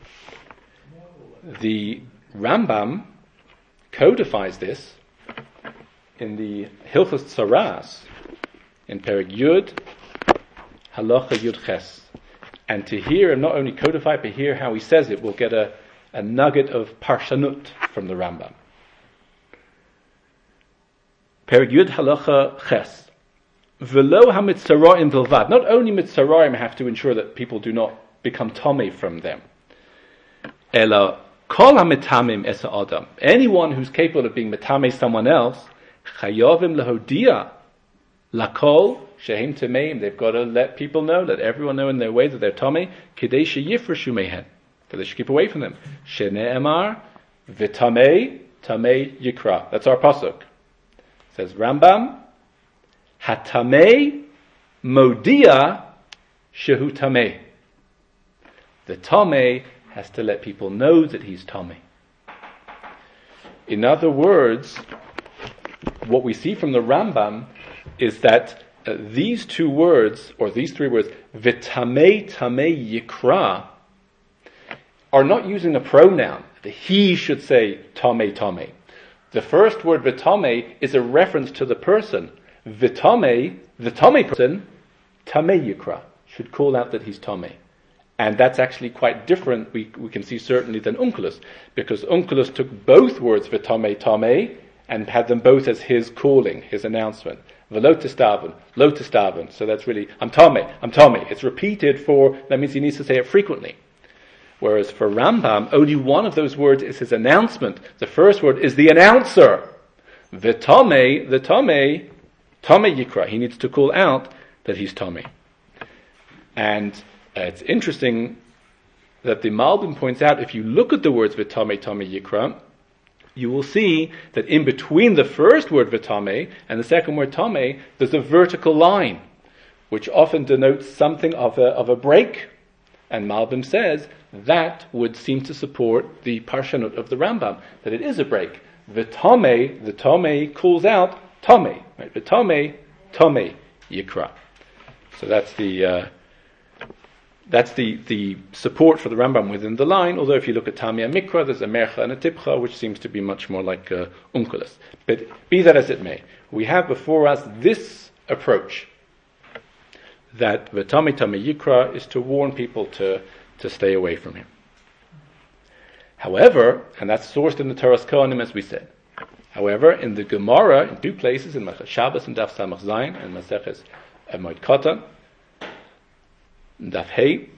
the Rambam codifies this in the Hilchos Tsaras in Perek Yud, Halacha Yud Ches. And to hear, and not only codify, but hear how he says it, we'll get a, a nugget of Parshanut from the Rambam. Perek Yud Halacha Ches. V'lo ha-mitzaroim vilvad. Not only mitzaroim have to ensure that people do not become Tomei from them. Ela kol ha-mitamim esa adam. Anyone who's capable of being mitamei someone else, chayovim lehodia lakol shehem tameim. They've got to let people know, let everyone know in their way that they're Tomei. Kidei sheyifreshu mehen. That they should keep away from them. Shene'emar v'tamei tamei yikra. That's our pasuk. Says Rambam, Hatamei modia shehu tamei. The tamei has to let people know that he's tamei. In other words, what we see from the Rambam is that uh, these two words, or these three words, v'tamei tamei yikra, are not using a pronoun. The he should say tamei tamei. The first word v'tamei is a reference to the person. V'tamei, the Tomei person, Tamei Yikra, should call out that he's Tomei. And that's actually quite different, we we can see certainly, than Onkelos, because Onkelos took both words V'tamei Tomei and had them both as his calling, his announcement. V'lo testaven, lo testaven. So that's really, I'm Tomei, I'm Tomei. It's repeated for, that means he needs to say it frequently. Whereas for Rambam, only one of those words is his announcement. The first word is the announcer. V'tamei, the Tomei, Tomei Yikra, he needs to call out that he's Tomei. And uh, it's interesting that the Malbim points out, if you look at the words V'tamei Tomei Yikra, you will see that in between the first word V'tamei and the second word Tomei, there's a vertical line, which often denotes something of a, of a break. And Malbim says that would seem to support the Parshanut of the Rambam, that it is a break. V'tamei, the Tomei calls out Tomei, right? V'tamei, Tomei Yikra. So that's the uh, that's the, the support for the Rambam within the line. Although if you look at Tamia Mikra, there's a Mercha and a Tipcha, which seems to be much more like uh, Onkelos. But be that as it may, we have before us this approach that V'tamei Tomei Yikra is to warn people to to stay away from him. However, and that's sourced in the Toras Kohanim, as we said. However, in the Gemara, in two places, in Masechet Shabbos and Daf Samach Zayin, and Masechet Moed Katan, Daf Hey,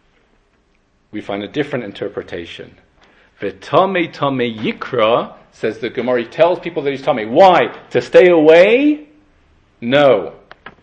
we find a different interpretation. V'tamei Tomei Yikra, says the Gemara, he tells people that he's Tomei. Why? To stay away? No.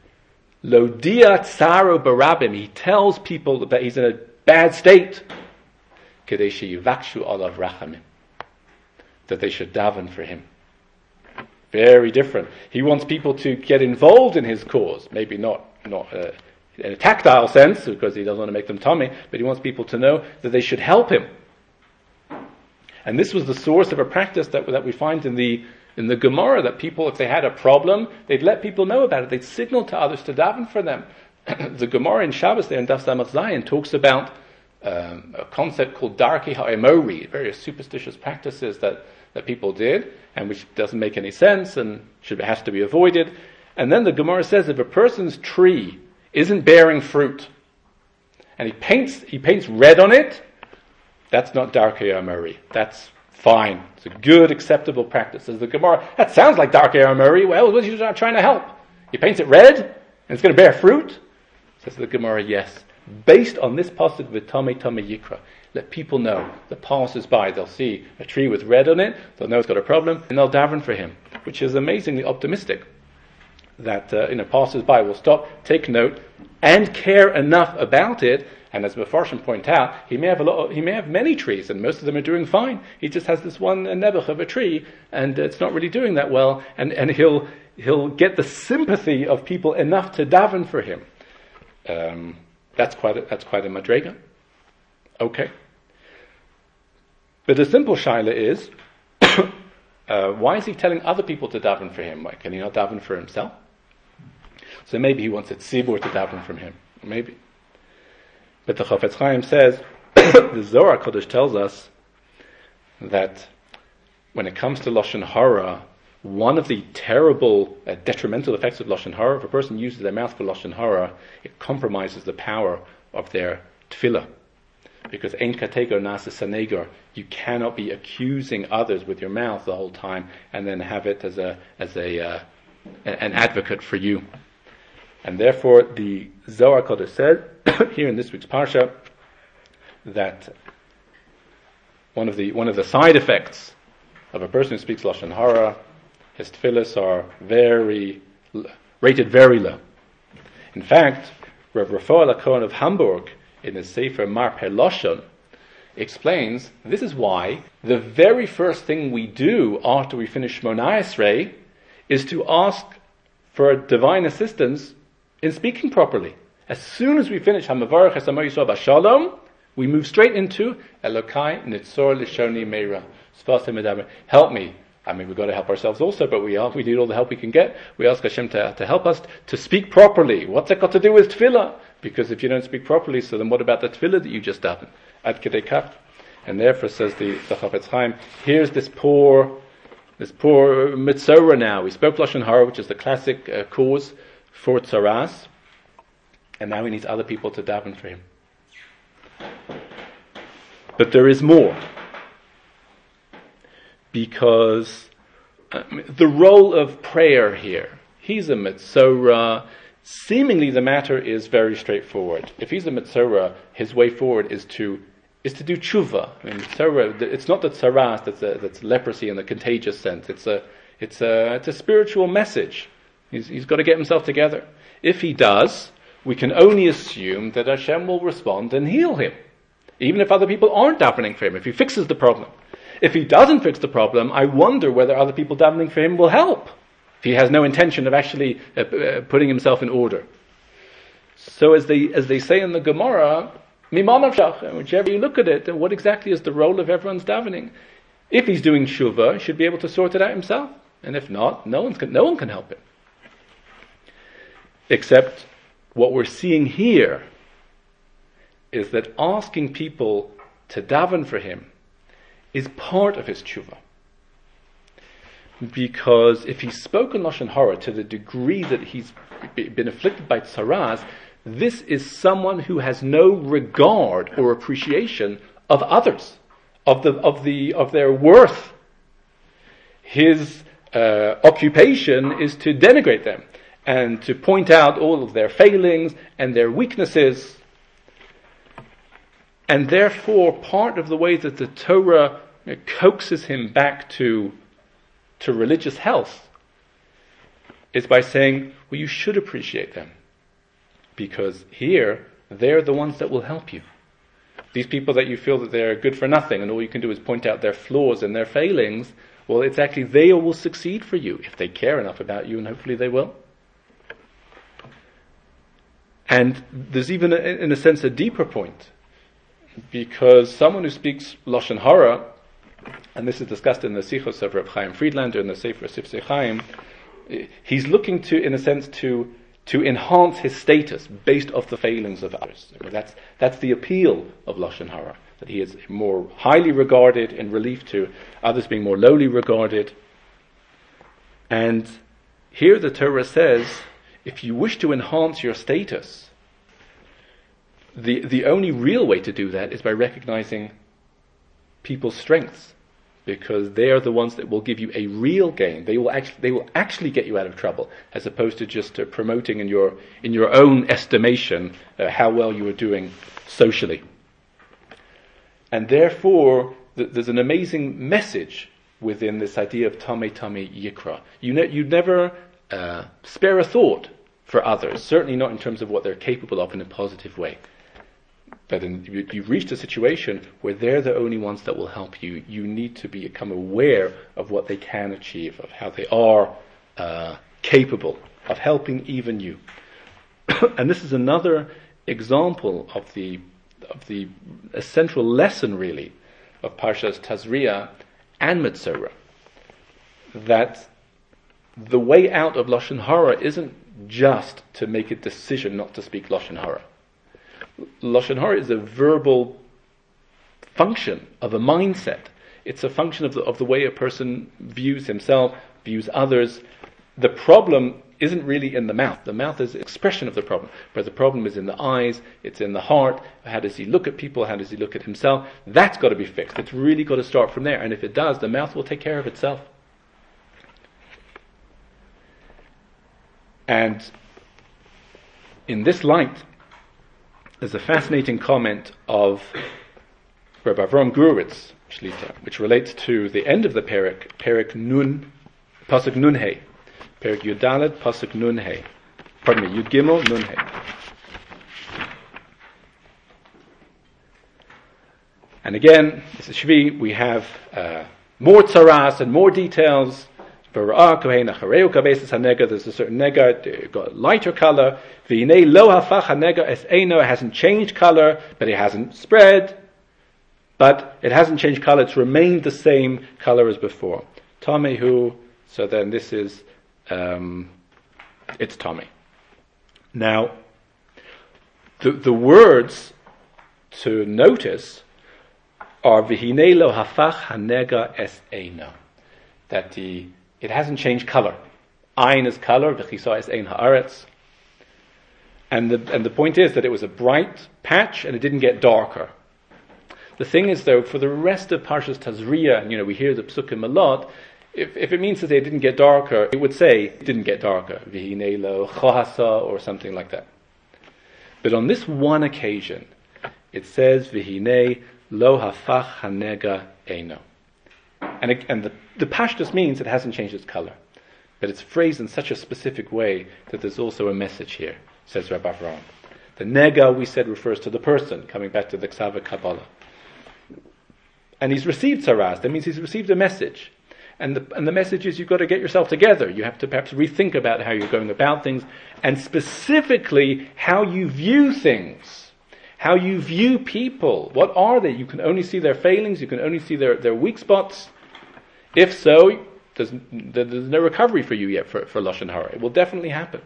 Lodia Tsaro Barabim, he tells people that he's in a bad state. Kedei sheyivakshu alav rachamim, that they should daven for him. Very different. He wants people to get involved in his cause. Maybe not not uh, in a tactile sense, because he doesn't want to make them tummy, but he wants people to know that they should help him. And this was the source of a practice that that we find in the in the Gemara that people, if they had a problem, they'd let people know about it. They'd signal to others to daven for them. The Gemara in Shabbos there in Daf Samach Zayin talks about um, a concept called Darkei Ha'emori, various superstitious practices that, that people did, and which doesn't make any sense and should has to be avoided. And then the Gemara says if a person's tree isn't bearing fruit, and he paints he paints red on it, that's not Darkei Ha'emori. That's fine. It's a good, acceptable practice. Says the Gemara, that sounds like Darkei Ha'emori. Well, what are you trying to help? He paints it red, and it's going to bear fruit? Says the Gemara, yes. Based on this pasuk, V'tamei tamei yikra, let people know, the passers-by, they'll see a tree with red on it, they'll know it's got a problem, and they'll daven for him, which is amazingly optimistic. That uh, you know, passers-by will stop, take note, and care enough about it. And as Mefarshim point out, he may have a lot. Of, he may have many trees, and most of them are doing fine. He just has this one nebuch of a tree, and it's not really doing that well. And, and he'll he'll get the sympathy of people enough to daven for him. Um, that's quite a, that's quite a madrega. Okay, but the simple shaila is, uh, why is he telling other people to daven for him? Why can he not daven for himself? So maybe he wants a tzibur to daven from him. Maybe. But the Chafetz Chaim says, the Zohar Kodesh tells us that when it comes to Lashon Hara, one of the terrible, uh, detrimental effects of Lashon Hara, if a person uses their mouth for Lashon Hara, it compromises the power of their tefillah. Because Ein Katego Nasa Sanegar, you cannot be accusing others with your mouth the whole time and then have it as a as a uh, an advocate for you. And therefore, the Zohar Kodesh said here in this week's parsha that one of the one of the side effects of a person who speaks Lashon Hara, his tefillahs are very rated very low. In fact, Rav Rafael Cohen of Hamburg, in his Sefer Marper Lashon, explains this is why the very first thing we do after we finish Shmoneh Esrei is to ask for divine assistance in speaking properly. As soon as we finish Hamavarach Esamo Yisrael Bashalom, we move straight into Elokai Nitzor Lishoni Meira. Help me. I mean, we've got to help ourselves also, but we are, we need all the help we can get. We ask Hashem to, to help us to speak properly. What's that got to do with tefillah? Because if you don't speak properly, so then what about the tefillah that you just done? Ad Kedei Kach. And therefore, says the, the Chafetz Chaim, here's this poor, this poor Mitzorah now. We spoke Lashon Hara, which is the classic uh, cause for tzaras, and now he needs other people to daven for him. But there is more, because uh, the role of prayer here, he's a Mitzorah. Seemingly the matter is very straightforward. If he's a Mitzorah, his way forward is to is to do tshuva. I mean, Mitzorah, it's not the tzaras that's a, that's leprosy in the contagious sense. It's a it's a it's a spiritual message. He's, he's got to get himself together. If he does, we can only assume that Hashem will respond and heal him, even if other people aren't davening for him, if he fixes the problem. If he doesn't fix the problem, I wonder whether other people davening for him will help, if he has no intention of actually uh, uh, putting himself in order. So as they as they say in the Gemara, Mimanav Shach, whichever you look at it, what exactly is the role of everyone's davening? If he's doing shuvah, he should be able to sort it out himself. And if not, no one can, no one can help him. Except what we're seeing here is that asking people to daven for him is part of his tshuva. Because if he's spoken Lashon Hara to the degree that he's been afflicted by tzaras, this is someone who has no regard or appreciation of others, of the of the of their worth. His uh, occupation is to denigrate them and to point out all of their failings and their weaknesses. And therefore, part of the way that the Torah you know, coaxes him back to to religious health is by saying, well, you should appreciate them. Because here, they're the ones that will help you. These people that you feel that they're good for nothing and all you can do is point out their flaws and their failings, well, it's actually they will succeed for you if they care enough about you, and hopefully they will. And there's even, a, in a sense, a deeper point. Because someone who speaks Lashon Hara, and this is discussed in the Sichos of Reb Chaim Friedlander in the Sefer Sifsei Chaim, he's looking to, in a sense, to to enhance his status based off the failings of others. That's that's the appeal of Lashon Hara, that he is more highly regarded in relief to others being more lowly regarded. And here the Torah says, if you wish to enhance your status, the the only real way to do that is by recognizing people's strengths, because they are the ones that will give you a real gain. They will actually they will actually get you out of trouble, as opposed to just uh, promoting in your in your own estimation uh, how well you are doing socially. And therefore, th- there's an amazing message within this idea of Tamei Tamei Yikra. You ne- you never uh, spare a thought for others, certainly not in terms of what they're capable of in a positive way. But in, you, you've reached a situation where they're the only ones that will help you. You need to become aware of what they can achieve, of how they are uh, capable of helping even you. And this is another example of the of the essential lesson, really, of Parshas Tazria and Metzora, that the way out of Lashon Hara isn't just to make a decision not to speak Lashon Hara. Lashon Hara is a verbal function of a mindset. It's a function of the, of the way a person views himself, views others. The problem isn't really in the mouth. The mouth is an expression of the problem, but the problem is in the eyes, it's in the heart. How does he look at people? How does he look at himself? That's got to be fixed. It's really got to start from there. And if it does, the mouth will take care of itself. And in this light, there's a fascinating comment of Rabbi Avram Gurwitz, Shlita, which relates to the end of the Perek, Perek Nun, Pasuk Nun Hey. Perek Yudalet, Pasuk Nun Hey. Pardon me, Yud Gimel, Nun Hey. And again, this is Shvi, we have uh, more tzaras and more details. There's a certain nega, got a lighter color. It hasn't changed color, but it hasn't spread. But it hasn't changed color, it's remained the same color as before. Tamehu, so then this is, um, it's Tame. Now, the, the words to notice are V'hinei lo hafach hanega es eino. That the It hasn't changed color. Ayin is color, v'chisa is ein haaretz. And the and the point is that it was a bright patch and it didn't get darker. The thing is, though, for the rest of Parshas Tazria, and you know, we hear the psukim a lot, if if it means that they didn't get darker, it would say it didn't get darker. V'hinei lo chohasa, or something like that. But on this one occasion, it says V'hinei lo hafach hanega eino. And, it, and the, the pashtus means it hasn't changed its color. But it's phrased in such a specific way that there's also a message here, says Rabbi Avraham. The nega, we said, refers to the person, coming back to the Ksava Kabbalah. And he's received saras, that means he's received a message. And the, and the message is you've got to get yourself together. You have to perhaps rethink about how you're going about things, and specifically how you view things. How you view people. What are they? You can only see their failings, you can only see their, their weak spots. If so, there's, there's no recovery for you yet for, for Lashon Hara. It will definitely happen.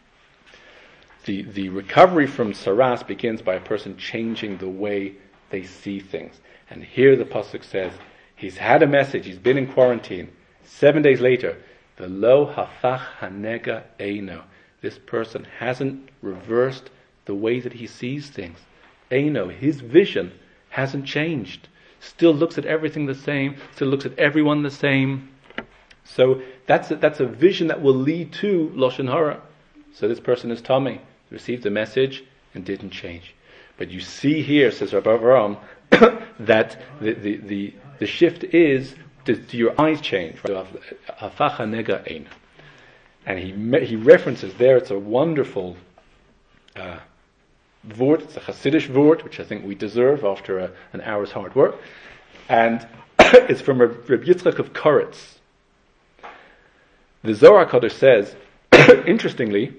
The the recovery from saras begins by a person changing the way they see things. And here the pasuk says, he's had a message, he's been in quarantine. Seven days later, the lo hafach hanega eino. This person hasn't reversed the way that he sees things. Eino, his vision hasn't changed. Still looks at everything the same, still looks at everyone the same. So that's a, that's a vision that will lead to Lashon Hara. So this person is Tommy, received the message and didn't change. But you see here, says Rabbi Avraham, that the, the, the, the shift is, do, do your eyes change? And he he references there, it's a wonderful uh, Wort, it's a Hasidic Wort, which I think we deserve after a, an hour's hard work. And it's from Reb Yitzchak of Koretz. The Zohar Kodesh says, interestingly,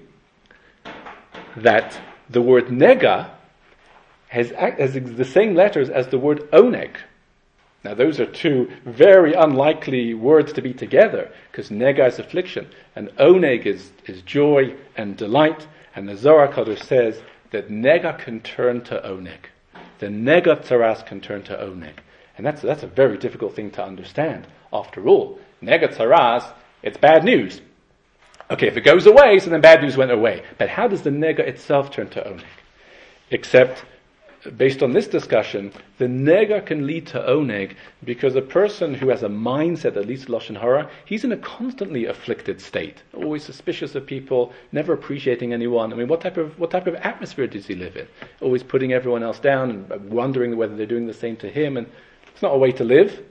that the word nega has, has the same letters as the word oneg. Now those are two very unlikely words to be together, because nega is affliction, and oneg is, is joy and delight, and the Zohar Kadosh says that nega can turn to oneg. The nega tzaras can turn to oneg. And that's, that's a very difficult thing to understand. After all, nega tzaras, it's bad news. Okay, if it goes away, so then bad news went away. But how does the nega itself turn to oneg? Except, based on this discussion, the nega can lead to oneg because a person who has a mindset that leads to lashon hara, he's in a constantly afflicted state, always suspicious of people, never appreciating anyone. I mean, what type of what type of atmosphere does he live in? Always putting everyone else down and wondering whether they're doing the same to him, and it's not a way to live.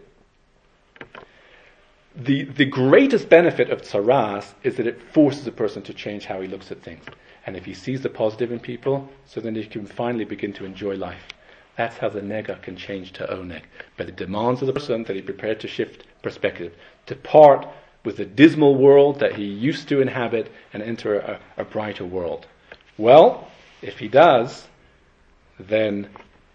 The the greatest benefit of tzaras is that it forces a person to change how he looks at things. And if he sees the positive in people, so then he can finally begin to enjoy life. That's how the nega can change to oneg. But it demands of the person that he prepared to shift perspective, to part with the dismal world that he used to inhabit and enter a, a brighter world. Well, if he does, then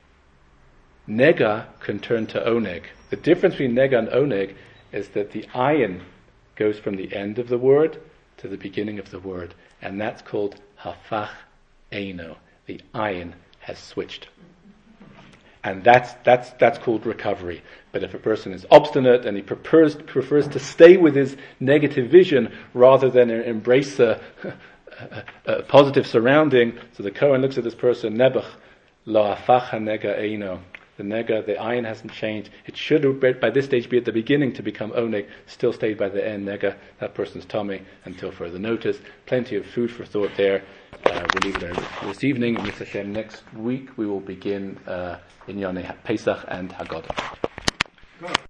nega can turn to oneg. The difference between nega and oneg is that the ayin goes from the end of the word to the beginning of the word, and that's called hafach eino. The ayin has switched, and that's that's that's called recovery. But if a person is obstinate and he prefers prefers to stay with his negative vision rather than embrace a, a, a positive surrounding, so the Kohen looks at this person, nebuch lo hafach nega eino. The nega, the ayin hasn't changed. It should, by this stage, be at the beginning to become oneg, still stayed by the end, nega, that person's tummy, until further notice. Plenty of food for thought there. Uh, we'll leave it there this evening. With Hashem, next week we will begin uh, in Yonei Pesach and Haggadah.